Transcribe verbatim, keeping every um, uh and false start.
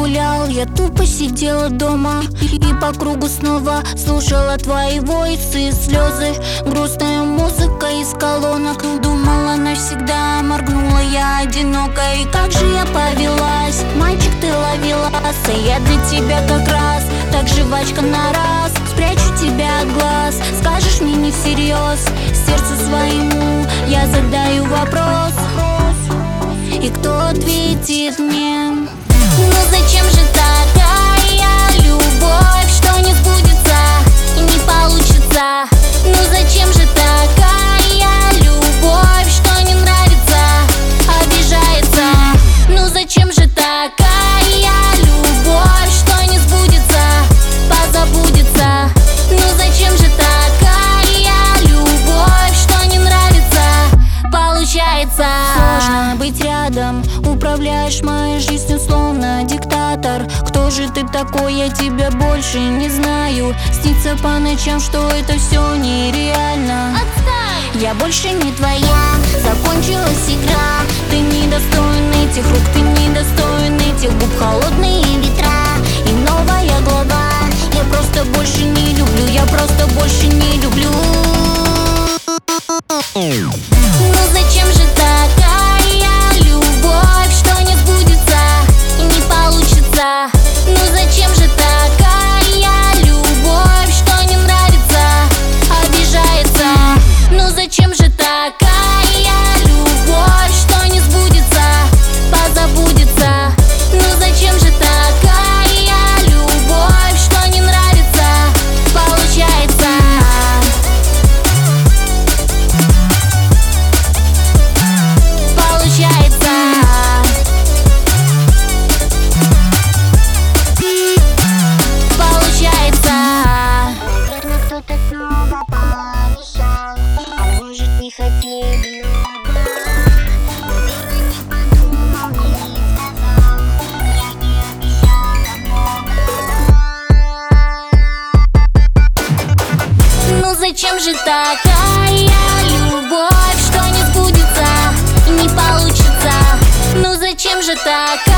гулял, я тупо сидела дома и по кругу снова слушала твои войсы, слезы. Грустная музыка из колонок. Думала навсегда, моргнула я одиноко. И как же я повелась, мальчик, ты ловелас, а я для тебя как раз так жвачка на раз. Спрячу тебя от глаз, скажешь мне не всерьез, сердцу своему я задаю вопрос. И кто ответит мне? Ну зачем же такая любовь, что не сбудется и не получится? Ну зачем же такая любовь, что не нравится, обижается? Ну зачем же такая любовь, что не сбудется, позабудется? Ну зачем же такая любовь, что не нравится, получается? Сложно быть рядом, управляешь моей жизнью словно диктатор. Кто же ты такой, я тебя больше не знаю. Снится по ночам, что это все нереально. Отстань! Я больше не твоя, закончилась игра. Ты недостоин этих рук, ты недостоин этих губ. Холодные ветра и новая глава. Я просто больше не люблю, я просто больше не люблю. Ну зачем же такая любовь, что не сбудется и не получится? Ну зачем же такая любовь, что не нравится, обижается? Ну зачем же такая любовь, что не сбудется, позабудется? Ну зачем же такая любовь, что не нравится, получается? Получается. Получается. Наверное, кто-то снова помешал, а может не хотели оба. Наверное, не подумал, не сказал, я не обещала много. Ну зачем же такая любовь, что не сбудется и не получится? Ну зачем же такая